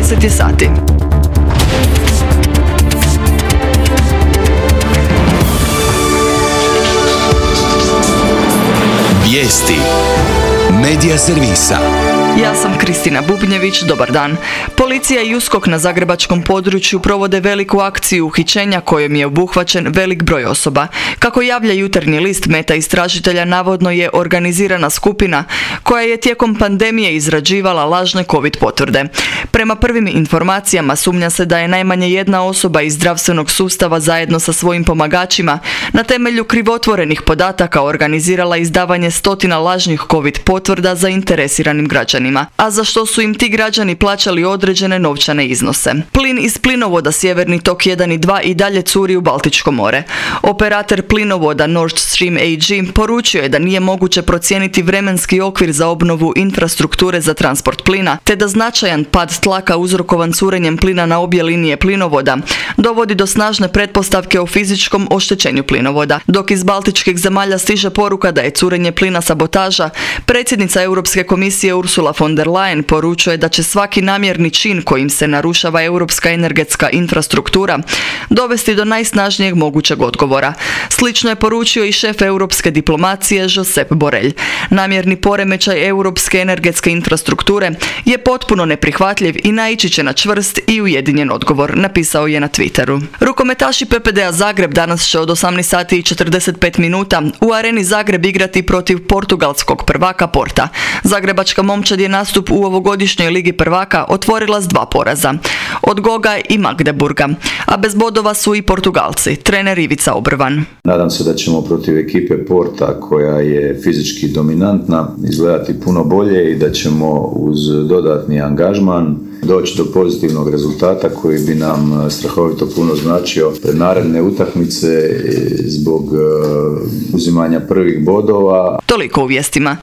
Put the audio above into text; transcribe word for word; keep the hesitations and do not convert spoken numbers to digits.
deset je sati. Vijesti Medija servisa. Ja sam Kristina Bubnjević, dobar dan. Policija i USKOK na zagrebačkom području provode veliku akciju uhićenja kojom je obuhvaćen velik broj osoba. Kako javlja Jutarnji list, meta istražitelja navodno je organizirana skupina koja je tijekom pandemije izrađivala lažne COVID potvrde. Prema prvim informacijama sumnja se da je najmanje jedna osoba iz zdravstvenog sustava zajedno sa svojim pomagačima na temelju krivotvorenih podataka organizirala izdavanje stotina lažnih COVID potvrda zainteresiranim građanima, a za što su im ti građani plaćali određene novčane iznose. Plin iz plinovoda Sjeverni tok jedan i dva i dalje curi u Baltičko more. Operator plinovoda Nord Stream A G poručio je da nije moguće procijeniti vremenski okvir za obnovu infrastrukture za transport plina, te da značajan pad tlaka uzrokovan curenjem plina na obje linije plinovoda dovodi do snažne pretpostavke o fizičkom oštećenju plinovoda. Dok iz baltičkih zemalja stiže poruka da je curenje plina sabotaža, predsjednica Europske komisije Ursula von der Leyen poručuje da će svaki namjerni čin kojim se narušava europska energetska infrastruktura dovesti do najsnažnijeg mogućeg odgovora. Slično je poručio i šef europske diplomacije Josep Borrell. Namjerni poremećaj europske energetske infrastrukture je potpuno neprihvatljiv i naići će na čvrst i ujedinjen odgovor, napisao je na Twitteru. Rukometaši P P D-a Zagreb danas će od osamnaest sati i četrdeset pet minuta u Areni Zagreb igrati protiv portugalskog prvaka Porta. Zagrebačka momčad je nastup u ovogodišnjoj Ligi prvaka otvorila s dva poraza, od Goga i Magdeburga, a bez bodova su i Portugalci, trener Ivica Obrvan. Nadam se da ćemo protiv ekipe Porta, koja je fizički dominantna, izgledati puno bolje i da ćemo uz dodatni angažman doći do pozitivnog rezultata koji bi nam strahovito puno značio pred naredne utakmice zbog uzimanja prvih bodova. Toliko u vijestima.